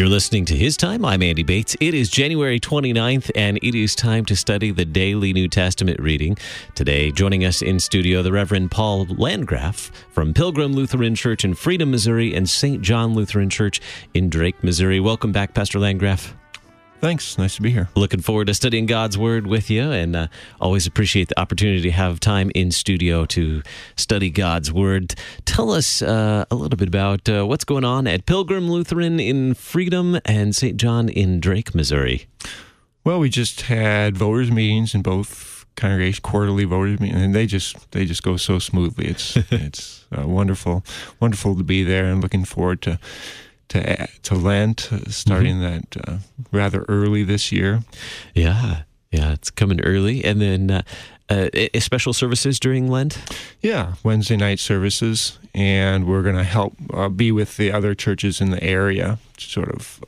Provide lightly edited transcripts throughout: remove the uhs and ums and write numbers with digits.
You're listening to His Time. I'm Andy Bates. It is January 29th, and it is time to study the daily New Testament reading. Today, joining us in studio, the Reverend Paul Landgraf from Pilgrim Lutheran Church in Freedom, Missouri, and St. John Lutheran Church in Drake, Missouri. Welcome back, Pastor Landgraf. Thanks. Nice to be here. Looking forward to studying God's Word with you, and always appreciate the opportunity to have time in studio to study God's Word. Tell us a little bit about what's going on at Pilgrim Lutheran in Freedom and St. John in Drake, Missouri. Well, we just had voters' meetings in both congregations, quarterly voters' meetings, and they just go so smoothly. It's wonderful to be there, and looking forward to Lent, starting that rather early this year. Yeah, it's coming early. And then special services during Lent? Yeah, Wednesday night services, and we're going to help be with the other churches in the area, sort of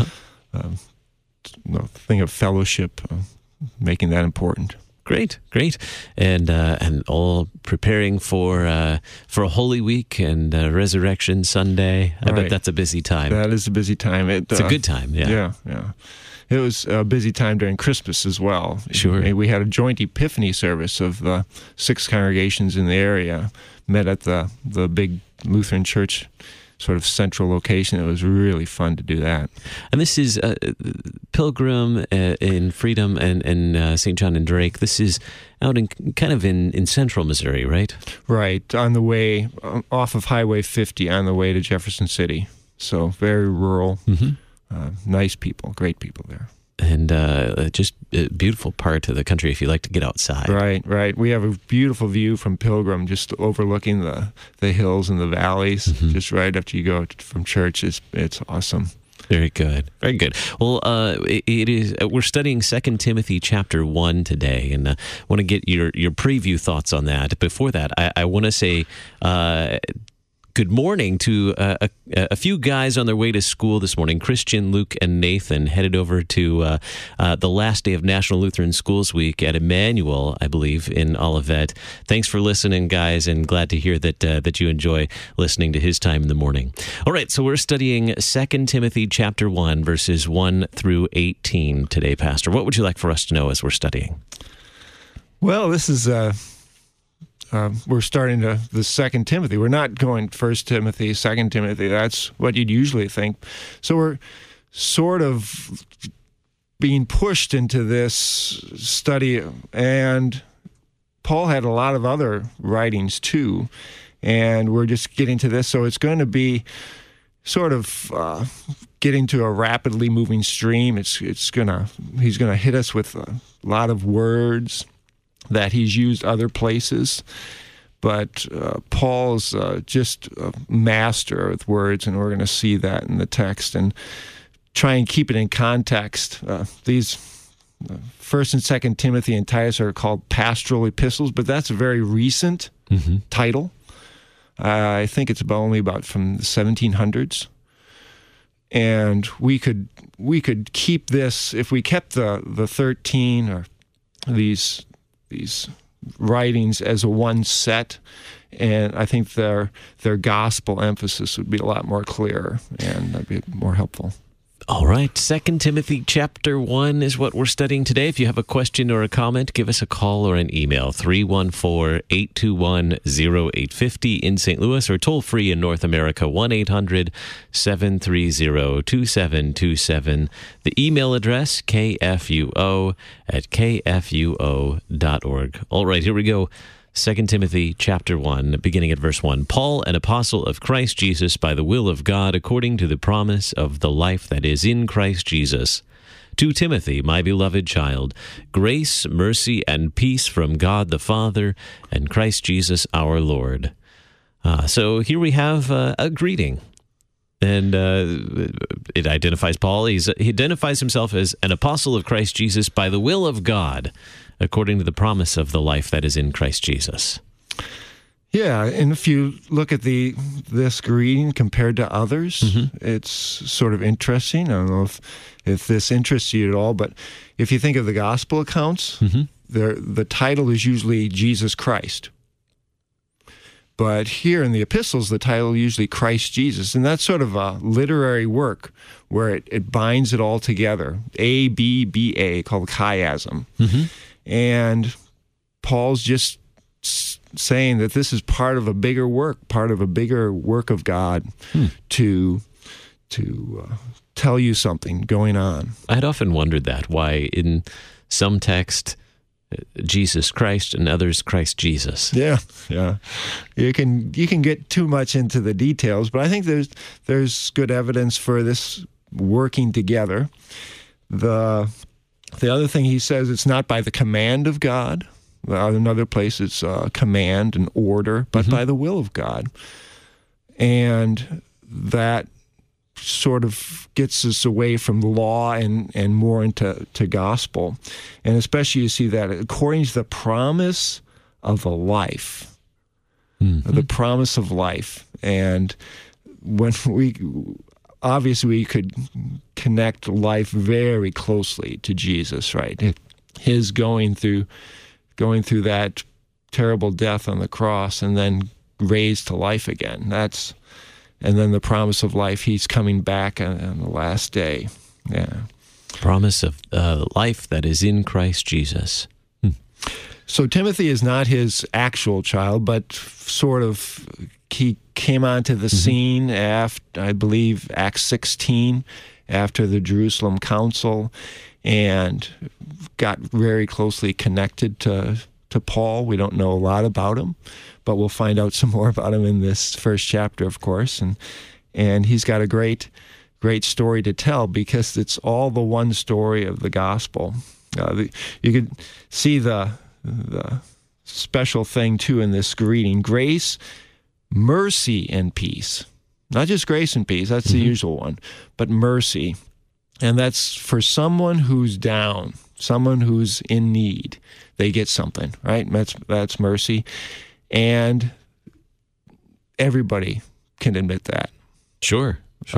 thing of fellowship, making that important. Great, and all preparing for a Holy Week and Resurrection Sunday. I bet that's a busy time. That is a busy time. It's a good time. Yeah. It was a busy time during Christmas as well. Sure. We had a joint Epiphany service of the 6 congregations in the area, met at the big Lutheran church sort of central location. It was really fun to do that. And this is Pilgrim in Freedom and St. John and Drake. This is out in central Missouri, right? Right, on the way, off of Highway 50, on the way to Jefferson City. So very rural, nice people, great people there. And just a beautiful part of the country if you like to get outside. Right. We have a beautiful view from Pilgrim, just overlooking the hills and the valleys, just right after you go from church. It's awesome. Very good. Well, we're studying 2 Timothy chapter 1 today, and I want to get your preview thoughts on that. Before that, I want to say good morning to a few guys on their way to school this morning. Christian, Luke, and Nathan headed over to the last day of National Lutheran Schools Week at Emmanuel, I believe, in Olivet. Thanks for listening, guys, and glad to hear that you enjoy listening to His Time in the Morning. All right, so we're studying 2 Timothy chapter 1, verses 1 through 18 today, Pastor. What would you like for us to know as we're studying? Well, this is... we're starting the 2 Timothy. We're not going 1 Timothy, 2 Timothy. That's what you'd usually think. So we're sort of being pushed into this study, and Paul had a lot of other writings too, and we're just getting to this. So it's going to be sort of getting to a rapidly moving stream. He's going to hit us with a lot of words that he's used other places, but Paul's just a master with words, and we're going to see that in the text and try and keep it in context. These 1 and 2 Timothy and Titus are called pastoral epistles, but that's a very recent title. I think it's only about from the 1700s. And we could keep this, if we kept the 13 or these writings as a one set, and I think their gospel emphasis would be a lot more clear, and that'd be more helpful. All right, 2 Timothy chapter 1 is what we're studying today. If you have a question or a comment, give us a call or an email, 314-821-0850 in St. Louis, or toll free in North America, 1-800-730-2727. The email address, kfuo@kfuo.org. All right, here we go. 2 Timothy chapter 1, beginning at verse 1. Paul, an apostle of Christ Jesus, by the will of God, according to the promise of the life that is in Christ Jesus. To Timothy, my beloved child, grace, mercy, and peace from God the Father and Christ Jesus our Lord. So here we have a greeting. And it identifies Paul. He identifies himself as an apostle of Christ Jesus by the will of God, according to the promise of the life that is in Christ Jesus. Yeah, and if you look at this greeting compared to others, it's sort of interesting. I don't know if this interests you at all, but if you think of the gospel accounts, the title is usually Jesus Christ. But here in the epistles, the title usually Christ Jesus, and that's sort of a literary work where it binds it all together. A-B-B-A, called chiasm. And Paul's just saying that this is part of a bigger work of God to tell you something going on. I had often wondered that, why in some text Jesus Christ and others Christ Jesus. Yeah. You can get too much into the details, but I think there's good evidence for this working together. The other thing he says, it's not by the command of God. Another place it's command and order, but by the will of God. And that sort of gets us away from law and more into gospel. And especially you see that according to the promise of a life, the promise of life. And when obviously we could connect life very closely to Jesus, right? His going through that terrible death on the cross and then raised to life again. And then the promise of life, he's coming back on the last day. Yeah. Promise of life that is in Christ Jesus. So Timothy is not his actual child, but sort of he came onto the scene after, I believe, Acts 16, after the Jerusalem Council, and got very closely connected to Paul. We don't know a lot about him, but we'll find out some more about him in this first chapter, of course. And he's got a great story to tell because it's all the one story of the gospel. You could see the special thing, too, in this greeting. Grace, mercy, and peace. Not just grace and peace, that's the usual one, but mercy. And that's for someone who's down, someone who's in need. They get something, right? That's mercy. And everybody can admit that. Sure.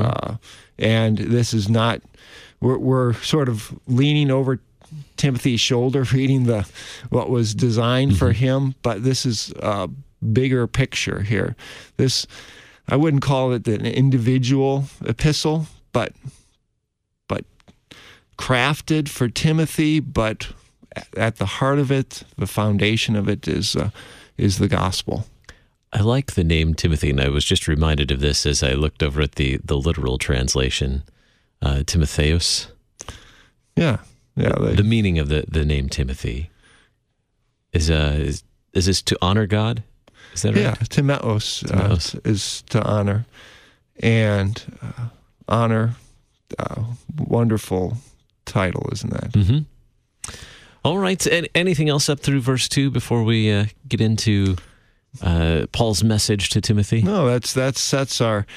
And this is not, we're sort of leaning over Timothy's shoulder, reading what was designed for him, but this is a bigger picture here. This, I wouldn't call it an individual epistle, but crafted for Timothy, but at the heart of it, the foundation of it is the gospel. I like the name Timothy, and I was just reminded of this as I looked over at the literal translation, Timotheus. Yeah. The meaning of the name Timothy is this to honor God? Is that right? Yeah, Timeos is to honor, and honor. Wonderful title, isn't that? All right. And anything else up through verse 2 before we get into Paul's message to Timothy? No, that sets our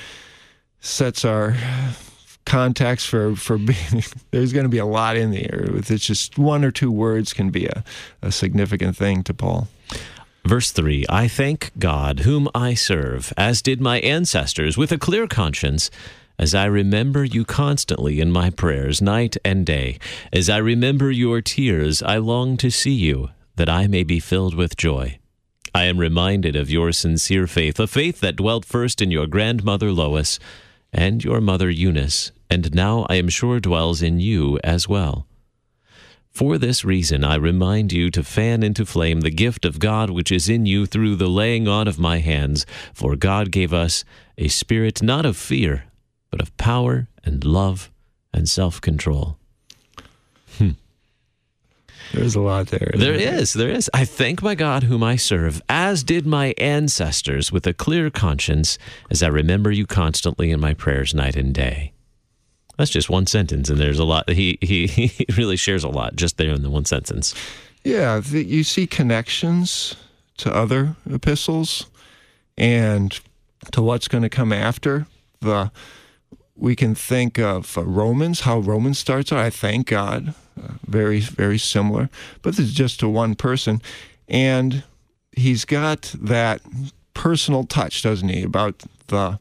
context for being. There's going to be a lot in there. It's just one or two words can be a significant thing to Paul. Verse 3, I thank God, whom I serve, as did my ancestors, with a clear conscience, as I remember you constantly in my prayers, night and day. As I remember your tears, I long to see you, that I may be filled with joy. I am reminded of your sincere faith, a faith that dwelt first in your grandmother Lois and your mother Eunice, and now I am sure dwells in you as well. For this reason I remind you to fan into flame the gift of God which is in you through the laying on of my hands, for God gave us a spirit not of fear, but of power and love and self-control. There's a lot there. There is. I thank my God whom I serve, as did my ancestors, with a clear conscience, as I remember you constantly in my prayers night and day. That's just one sentence, and there's a lot. He really shares a lot just there in the one sentence. Yeah, you see connections to other epistles and to what's going to come after. We can think of Romans, how Romans starts out. I thank God, very, very similar. But this is just to one person. And he's got that personal touch, doesn't he, about the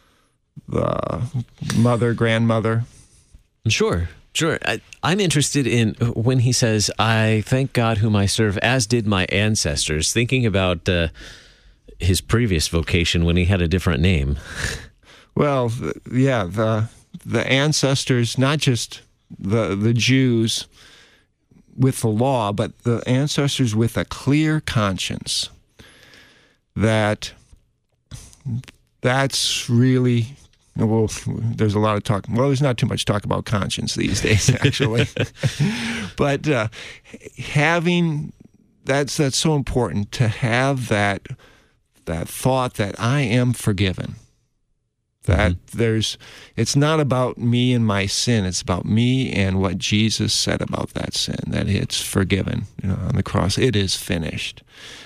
mother, grandmother. Sure. I'm interested in when he says, I thank God whom I serve, as did my ancestors, thinking about his previous vocation when he had a different name. Well, yeah, the ancestors, not just the Jews with the law, but the ancestors with a clear conscience. That's really, well, there's a lot of talk. Well, there's not too much talk about conscience these days, actually. But having, that's so important, to have that thought that I am forgiven. That it's not about me and my sin. It's about me and what Jesus said about that sin, that it's forgiven, on the cross. It is finished.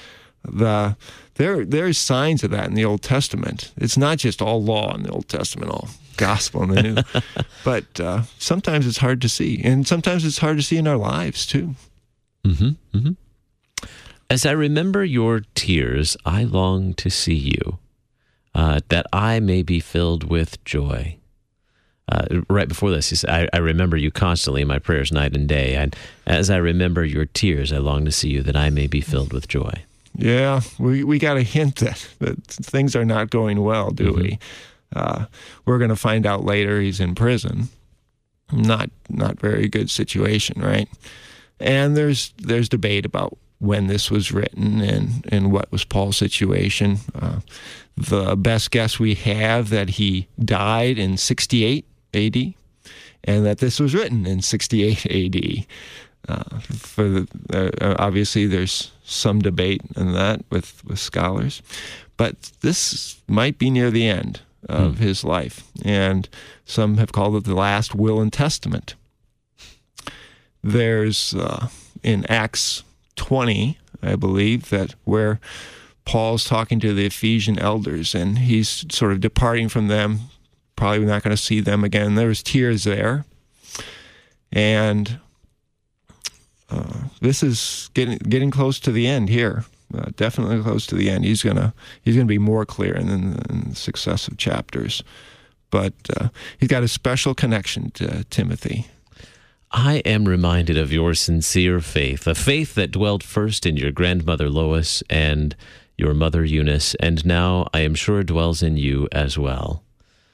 There's signs of that in the Old Testament. It's not just all law in the Old Testament, all gospel in the New. But sometimes it's hard to see. And sometimes it's hard to see in our lives, too. Mm-hmm. Mm-hmm. As I remember your tears, I long to see you, that I may be filled with joy. Right before this, he said, I remember you constantly in my prayers night and day. And as I remember your tears, I long to see you, that I may be filled with joy. Yeah, we got a hint that things are not going well, do we? We're going to find out later he's in prison. Not very good situation, right? And there's debate about when this was written and what was Paul's situation. The best guess we have that he died in 68 A.D. and that this was written in 68 A.D. Obviously, there's some debate in that with scholars, but this might be near the end of his life, and some have called it the last will and testament. There's in Acts 20, I believe, that where Paul's talking to the Ephesian elders, and he's sort of departing from them, probably not going to see them again. There was tears there, and this is getting close to the end here. Definitely close to the end. He's gonna be more clear in the successive chapters, but he's got a special connection to Timothy. I am reminded of your sincere faith, a faith that dwelt first in your grandmother Lois and your mother Eunice, and now I am sure dwells in you as well.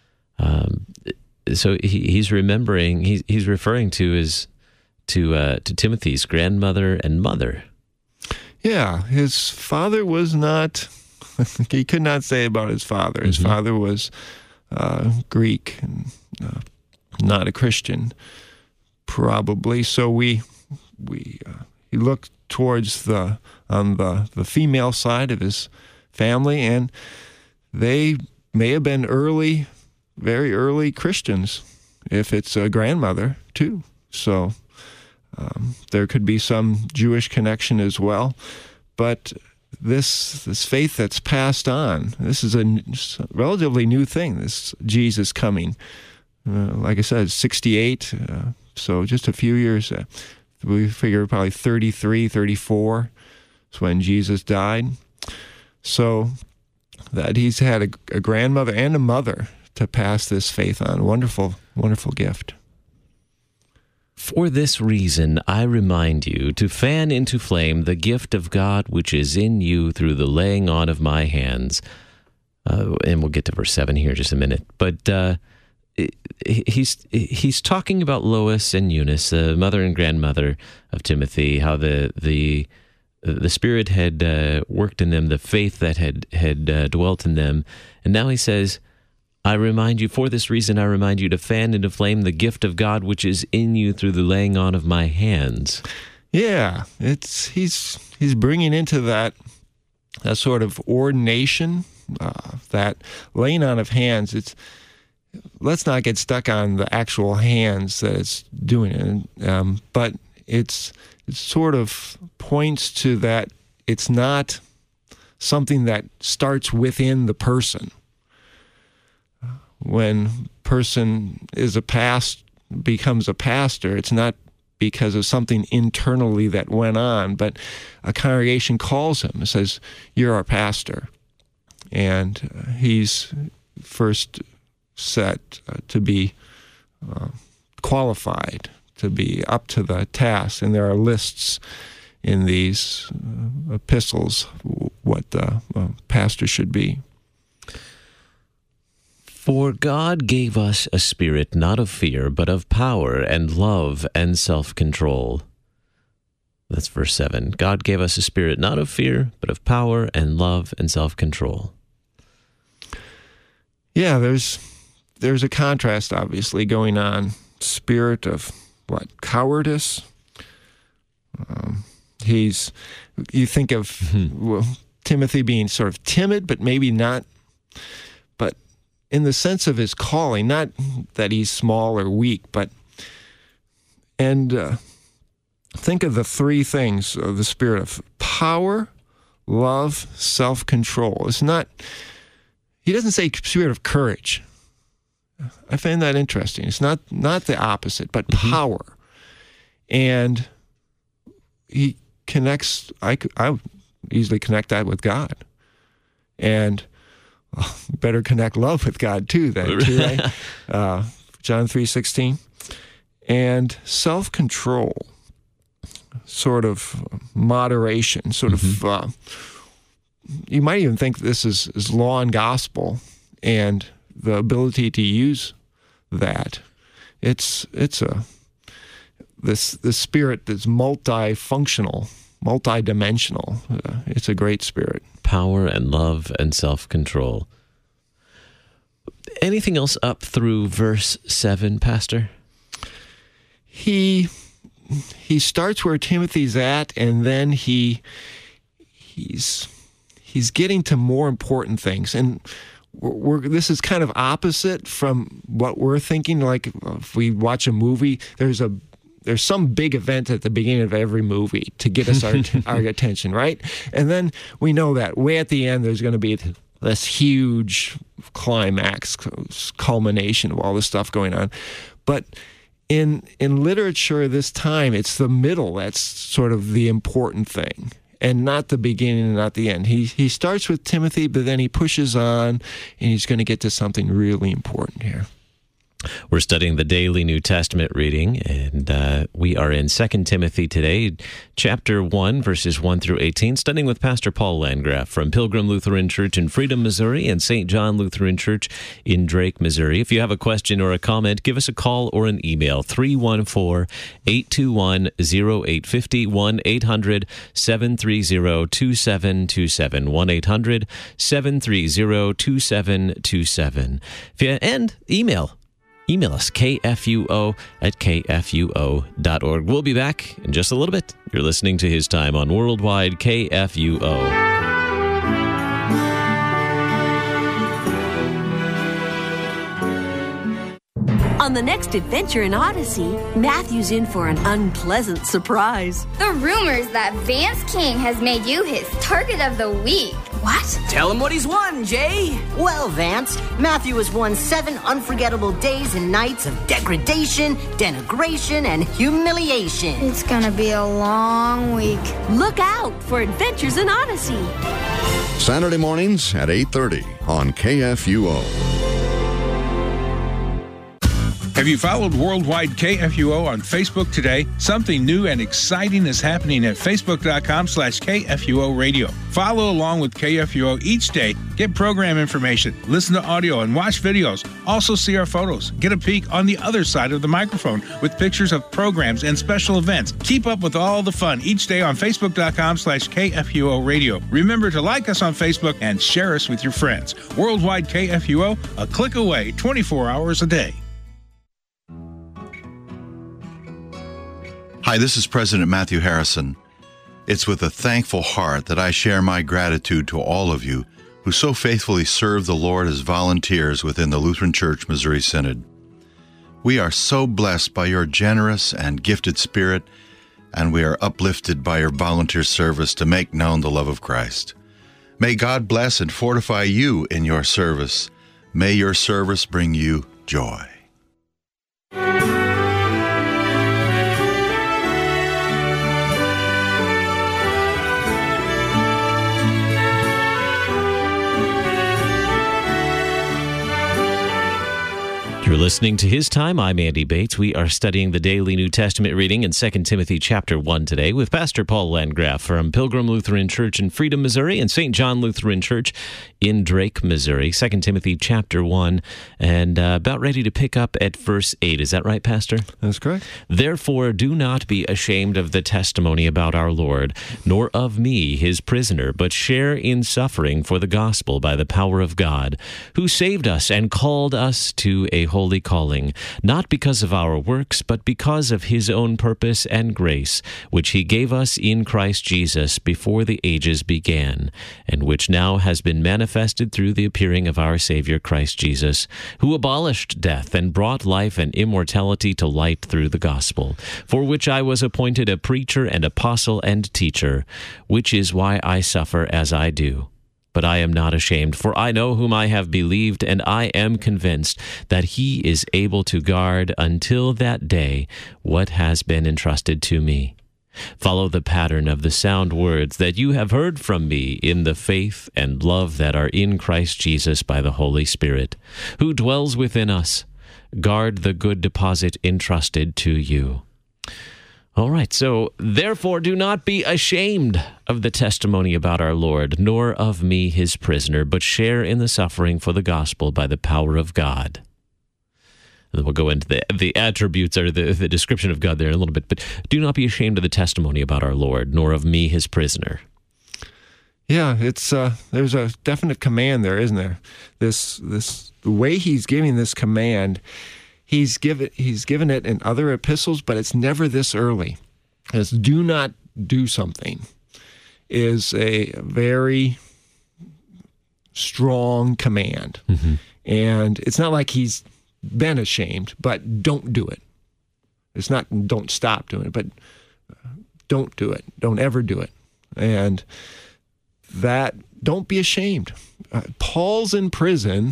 So he's remembering. He's referring to Timothy's grandmother and mother. Yeah, his father was not. He could not say about his father. His father was Greek and not a Christian, probably. So he looked towards the female side of his family, and they may have been very early Christians, if it's a grandmother too. So there could be some Jewish connection as well, but this faith that's passed on, this is a relatively new thing. This Jesus coming, like I said, 68. So just a few years. We figure probably 33, 34 is when Jesus died. So that he's had a grandmother and a mother to pass this faith on. Wonderful, wonderful gift. For this reason, I remind you to fan into flame the gift of God which is in you through the laying on of my hands. And we'll get to verse 7 here in just a minute. But he's talking about Lois and Eunice, the mother and grandmother of Timothy, how the Spirit had worked in them, the faith that had dwelt in them. And now he says, for this reason I remind you to fan into flame the gift of God which is in you through the laying on of my hands. Yeah, he's bringing into that sort of ordination, that laying on of hands. Let's not get stuck on the actual hands that it's doing it, but it sort of points to that it's not something that starts within the person. When person becomes a pastor, it's not because of something internally that went on, but a congregation calls him and says, "You're our pastor," and he's first set to be qualified, to be up to the task. And there are lists in these epistles what the pastor should be. For God gave us a spirit not of fear, but of power and love and self-control. That's verse 7. God gave us a spirit not of fear, but of power and love and self-control. Yeah, there's a contrast, obviously, going on. Spirit of, cowardice. You think of Timothy being sort of timid, but maybe not, but in the sense of his calling, not that he's small or weak, think of the three things of the spirit of power, love, self-control. He doesn't say spirit of courage. I find that interesting. It's not the opposite, but power. And he connects, I would easily connect that with God. And better connect love with God too, right? John 3:16. And self-control, sort of moderation, sort of, you might even think this is law and gospel, and the ability to use that. It's this spirit that's multifunctional, multidimensional. It's a great spirit. Power and love and self-control. Anything else up through verse 7, Pastor? He starts where Timothy's at, and then he's getting to more important things. And this is kind of opposite from what we're thinking. Like if we watch a movie, there's some big event at the beginning of every movie to get us our attention, right? And then we know that way at the end, there's going to be this huge climax, culmination of all this stuff going on. But in literature this time, it's the middle that's sort of the important thing, and not the beginning and not the end. He starts with Timothy, but then he pushes on, and he's going to get to something really important here. We're studying the daily New Testament reading, and we are in 2 Timothy today, chapter 1, verses 1 through 18, studying with Pastor Paul Landgraf from Pilgrim Lutheran Church in Freedom, Missouri, and St. John Lutheran Church in Drake, Missouri. If you have a question or a comment, give us a call or an email, 314-821-0850, 1-800-730-2727, 1-800-730-2727. And email us, kfuo@kfuo.org. We'll be back in just a little bit. You're listening to His Time on Worldwide KFUO. On the next adventure in Odyssey, Matthew's in for an unpleasant surprise. The rumors that Vance King has made you his target of the week. What? Tell him what he's won, Jay. Well, Vance, Matthew has won 7 unforgettable days and nights of degradation, denigration, and humiliation. It's gonna be a long week. Look out for Adventures in Odyssey. Saturday mornings at 8:30 on KFUO. Have you followed Worldwide KFUO on Facebook today? Something new and exciting is happening at facebook.com/KFUO radio. Follow along with KFUO each day. Get program information, listen to audio, and watch videos. Also see our photos. Get a peek on the other side of the microphone with pictures of programs and special events. Keep up with all the fun each day on facebook.com/KFUO radio. Remember to like us on Facebook and share us with your friends. Worldwide KFUO, a click away, 24 hours a day. Hi, this is President Matthew Harrison. It's with a thankful heart that I share my gratitude to all of you who so faithfully serve the Lord as volunteers within the Lutheran Church Missouri Synod. We are so blessed by your generous and gifted spirit, and we are uplifted by your volunteer service to make known the love of Christ. May God bless and fortify you in your service. May your service bring you joy. You're listening to His Time. I'm Andy Bates. We are studying the daily New Testament reading in 2 Timothy chapter 1 today with Pastor Paul Landgraf from Pilgrim Lutheran Church in Freedom, Missouri, and St. John Lutheran Church in Drake, Missouri. 2 Timothy chapter 1, and about ready to pick up at verse 8. Is that right, Pastor? That's correct. Therefore, do not be ashamed of the testimony about our Lord, nor of me, his prisoner, but share in suffering for the gospel by the power of God, who saved us and called us to a holy calling, not because of our works, but because of his own purpose and grace, which he gave us in Christ Jesus before the ages began, and which now has been manifested through the appearing of our Savior Christ Jesus, who abolished death and brought life and immortality to light through the gospel, for which I was appointed a preacher and apostle and teacher, which is why I suffer as I do. But I am not ashamed, for I know whom I have believed, and I am convinced that he is able to guard until that day what has been entrusted to me. Follow the pattern of the sound words that you have heard from me in the faith and love that are in Christ Jesus by the Holy Spirit, who dwells within us. Guard the good deposit entrusted to you. All right, so therefore do not be ashamed of the testimony about our Lord, nor of me, his prisoner, but share in the suffering for the gospel by the power of God. And then we'll go into the attributes or the description of God there in a little bit, but do not be ashamed of the testimony about our Lord, nor of me, his prisoner. Yeah, it's there's a definite command there, isn't there? This the way he's giving this command. He's given it in other epistles, but it's never this early. As do not do something is a very strong command. Mm-hmm. And it's not like he's been ashamed, but don't do it. It's not don't stop doing it, but don't do it. Don't ever do it. And that, don't be ashamed. Paul's in prison.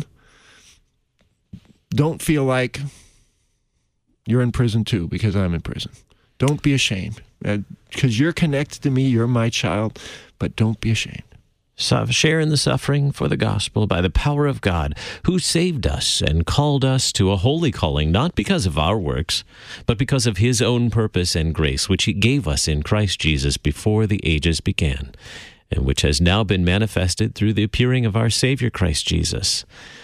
Don't feel like you're in prison too, because I'm in prison. Don't be ashamed. Because you're connected to me, you're my child, but don't be ashamed. So share in the suffering for the gospel by the power of God, who saved us and called us to a holy calling, not because of our works, but because of his own purpose and grace, which he gave us in Christ Jesus before the ages began, and which has now been manifested through the appearing of our Savior Christ Jesus.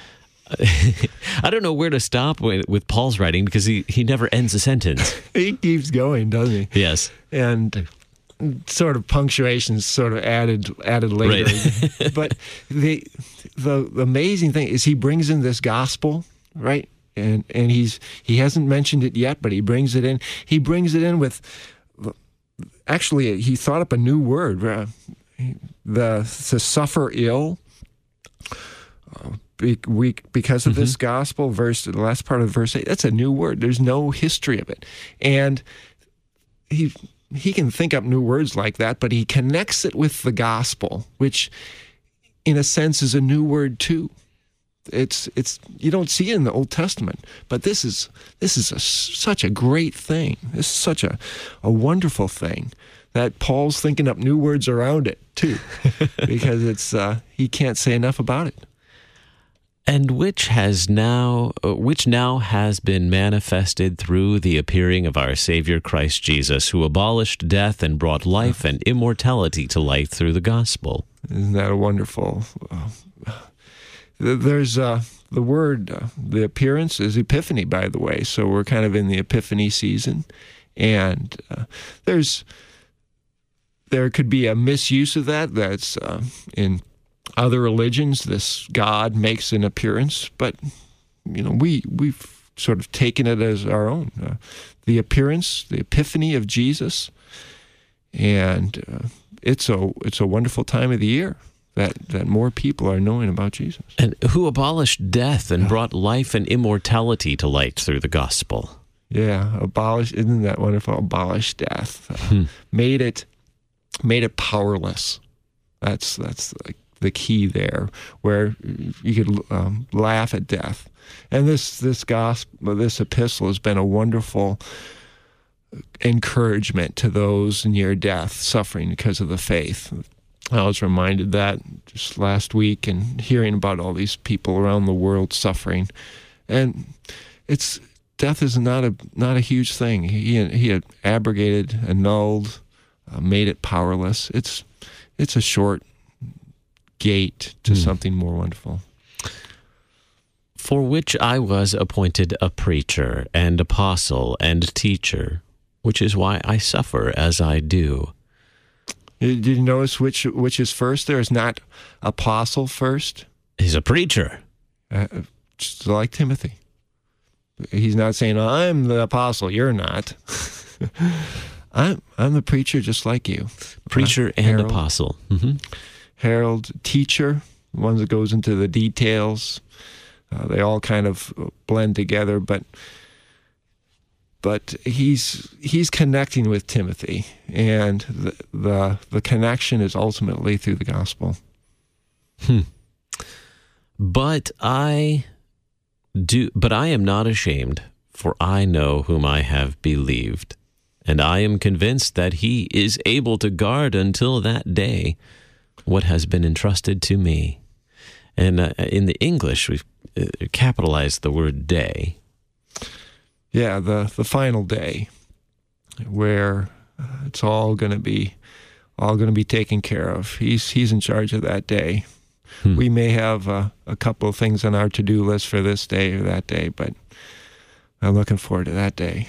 I don't know where to stop with Paul's writing because he never ends a sentence. He keeps going, doesn't he? Yes. And sort of punctuation's sort of added later. Right. But the amazing thing is he brings in this gospel, right? And he hasn't mentioned it yet, but he brings it in. He brings it in with, actually, he thought up a new word, to suffer ill. Because of this gospel, the last part of verse 8, that's a new word. There's no history of it. And he can think up new words like that, but he connects it with the gospel, which in a sense is a new word too. It's you don't see it in the Old Testament, but this is such a great thing. This is such a wonderful thing that Paul's thinking up new words around it too, because he can't say enough about it. And which now has been manifested through the appearing of our Savior Christ Jesus, who abolished death and brought life and immortality to light through the gospel. Isn't that a wonderful? There's the word, the appearance is Epiphany, by the way. So we're kind of in the Epiphany season, and there could be a misuse of that. That's in other religions, this God makes an appearance, but we've sort of taken it as our own. The appearance, the epiphany of Jesus, and it's a wonderful time of the year that more people are knowing about Jesus. And who abolished death and brought life and immortality to light through the gospel. Yeah, isn't that wonderful? Abolished death, made it powerless. That's like the key there, where you could laugh at death. And this gospel, this epistle has been a wonderful encouragement to those near death, suffering because of the faith. I was reminded that just last week and hearing about all these people around the world suffering. And death is not a huge thing. He had abrogated, annulled, made it powerless. It's a short gate to something more wonderful. For which I was appointed a preacher and apostle and teacher, which is why I suffer as I do. Did you notice which is first? There is not apostle first. He's a preacher. Just like Timothy. He's not saying, I'm the apostle, you're not. I'm the preacher just like you. Preacher and Herald, apostle. Herald, teacher, one that goes into the details. They all kind of blend together, but he's connecting with Timothy, and the connection is ultimately through the gospel. But I am not ashamed, for I know whom I have believed, and I am convinced that he is able to guard until that day what has been entrusted to me. And in the English, we've capitalized the word day. Yeah, the final day, where it's all going to be taken care of. He's in charge of that day. We may have a couple of things on our to-do list for this day or that day, but I'm looking forward to that day.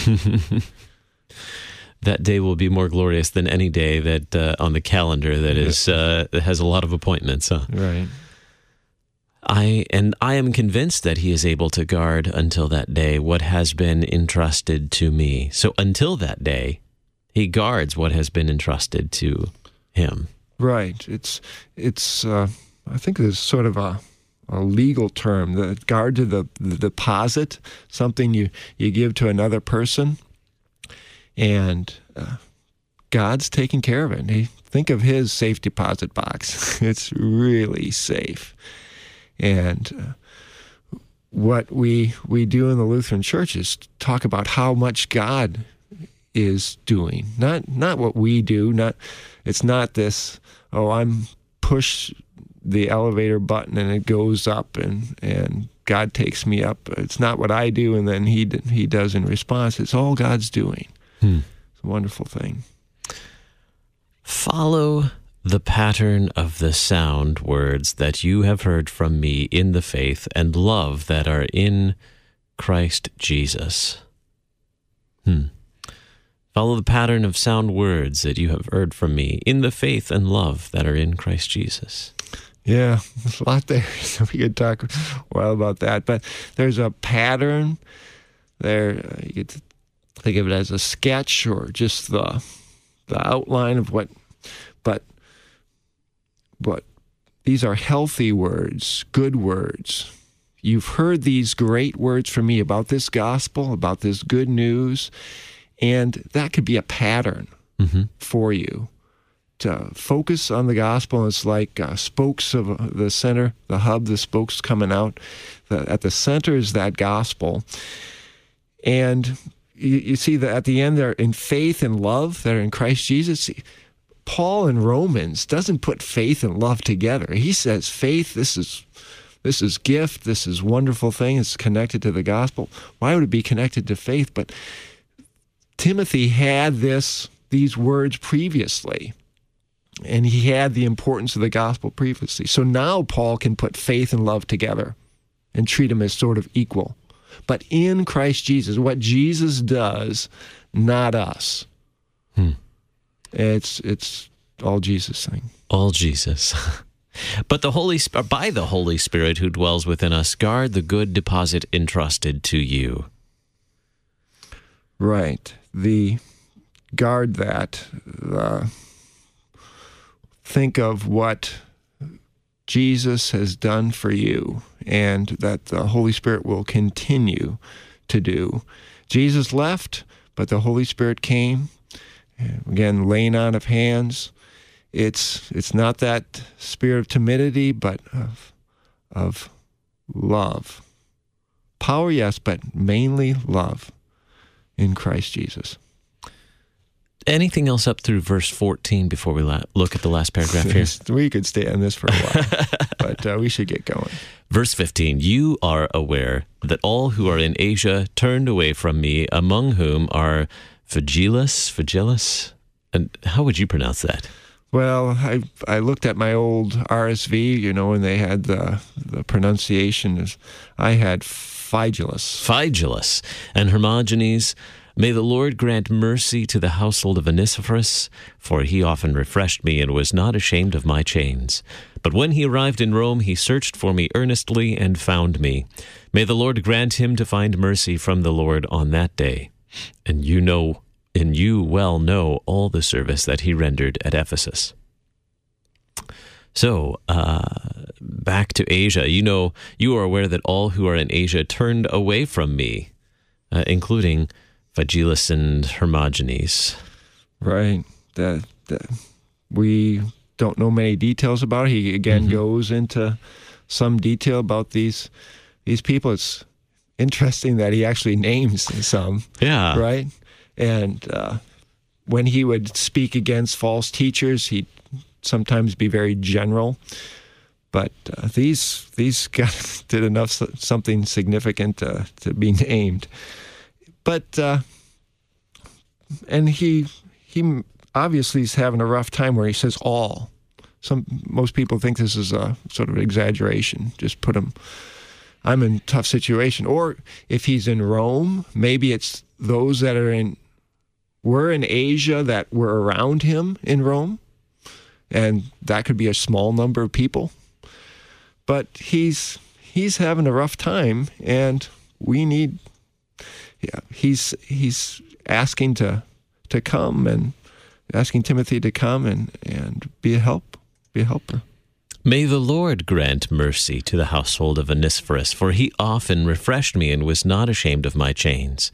That day will be more glorious than any day that on the calendar that has a lot of appointments. Huh? Right. I am convinced that he is able to guard until that day what has been entrusted to me. So until that day, he guards what has been entrusted to him. Right. It's I think there's sort of a legal term, the guard to the deposit, something you give to another person, and God's taking care of it. Think of his safe deposit box. It's really safe. And what we do in the Lutheran Church is talk about how much God is doing, not what we do. It's not this, I'm push the elevator button and it goes up and God takes me up. It's not what I do and then he does in response. It's all God's doing. It's a wonderful thing. Follow the pattern of the sound words that you have heard from me in the faith and love that are in Christ Jesus. Follow the pattern of sound words that you have heard from me in the faith and love that are in Christ Jesus. Yeah, there's a lot there. So we could talk a while about that. But there's a pattern there. You could think of it as a sketch or just the outline of what. But these are healthy words, good words. You've heard these great words from me about this gospel, about this good news, and that could be a pattern for you to focus on the gospel. It's like spokes of the center, the hub, the spokes coming out. At the center is that gospel. And you see that at the end they're in faith and love that are in Christ Jesus. Paul in Romans doesn't put faith and love together. He says faith, this is gift, this is wonderful thing, it's connected to the gospel. Why would it be connected to faith? But Timothy had these words previously, and he had the importance of the gospel previously. So now Paul can put faith and love together and treat them as sort of equal. But in Christ Jesus, what Jesus does, not us. It's all Jesus thing. All Jesus. But by the Holy Spirit who dwells within us, guard the good deposit entrusted to you. Right. Guard that. Think of what Jesus has done for you and that the Holy Spirit will continue to do. Jesus left, but the Holy Spirit came. Again, laying on of hands. It's not that spirit of timidity, but of love. Power, yes, but mainly love in Christ Jesus. Anything else up through verse 14 before we look at the last paragraph here? We could stay on this for a while, but we should get going. Verse 15, you are aware that all who are in Asia turned away from me, among whom are Phygellus, and how would you pronounce that? Well, I looked at my old RSV, and they had the pronunciation. I had Phygellus, and Hermogenes. May the Lord grant mercy to the household of Onesiphorus, for he often refreshed me and was not ashamed of my chains. But when he arrived in Rome, he searched for me earnestly and found me. May the Lord grant him to find mercy from the Lord on that day. And you well know all the service that he rendered at Ephesus. So, back to Asia. You are aware that all who are in Asia turned away from me, including Phygellus and Hermogenes. Right. We don't know many details about it. He again goes into some detail about these people. It's interesting that he actually names some. Yeah. Right? And when he would speak against false teachers, he'd sometimes be very general. But these guys did enough something significant to be named. But and he obviously is having a rough time where he says all. Most people think this is a sort of exaggeration. Just put him, I'm in a tough situation. Or if he's in Rome, maybe it's those that were in Asia that were around him in Rome. And that could be a small number of people. But he's having a rough time, and we need... Yeah, he's asking to come and asking Timothy to come and be a helper. May the Lord grant mercy to the household of Onesiphorus, for he often refreshed me and was not ashamed of my chains.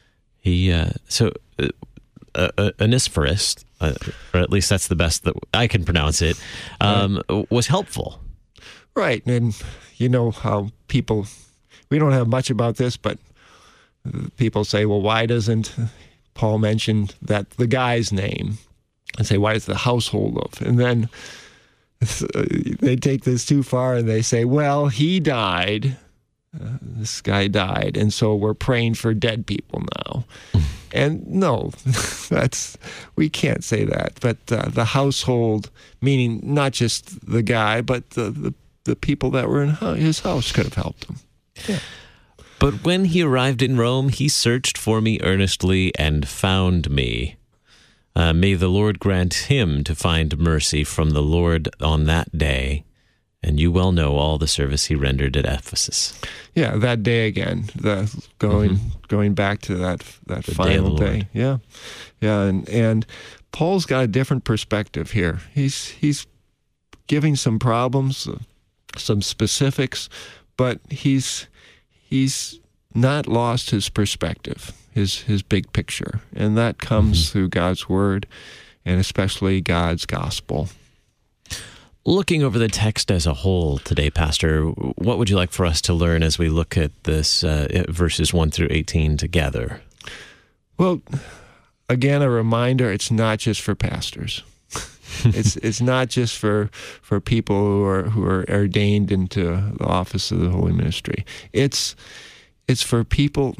Onesiphorus, or at least that's the best that I can pronounce it, was helpful. Right, and you know how people, we don't have much about this, but people say, well, why doesn't Paul mention that the guy's name? And say, why is the household of? And then they take this too far and they say, well, he died. This guy died. And so we're praying for dead people now. And no, we can't say that. But the household, meaning not just the guy, but the people that were in his house could have helped him. Yeah. But when he arrived in Rome, he searched for me earnestly and found me. May the Lord grant him to find mercy from the Lord on that day. And you well know all the service he rendered at Ephesus. Yeah, that day again, going back to that final day. Yeah, and Paul's got a different perspective here. He's giving some problems, some specifics, but he's not lost his perspective, his big picture. And that comes through God's word and especially God's gospel. Looking over the text as a whole today, Pastor, what would you like for us to learn as we look at this verses 1 through 18 together? Well, again, a reminder, it's not just for pastors. It's not just for people who are ordained into the office of the holy ministry. It's for people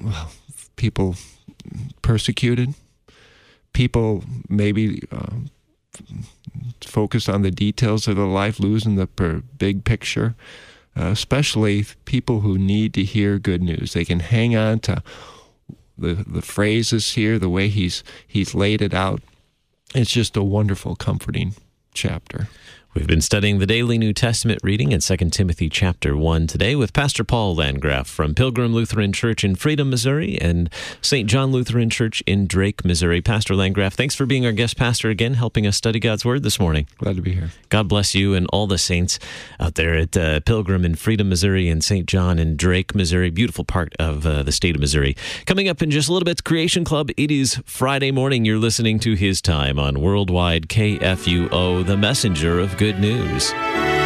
persecuted, people maybe focused on the details of their life, losing the big picture, especially people who need to hear good news. They can hang on to the phrases here, the way he's laid it out. It's just a wonderful, comforting chapter. We've been studying the daily New Testament reading in 2 Timothy chapter 1 today with Pastor Paul Landgraf from Pilgrim Lutheran Church in Freedom, Missouri, and St. John Lutheran Church in Drake, Missouri. Pastor Landgraf, thanks for being our guest pastor again, helping us study God's Word this morning. Glad to be here. God bless you and all the saints out there at Pilgrim in Freedom, Missouri, and St. John in Drake, Missouri. Beautiful part of the state of Missouri. Coming up in just a little bit, Creation Club. It is Friday morning. You're listening to His Time on Worldwide KFUO, the messenger of good news.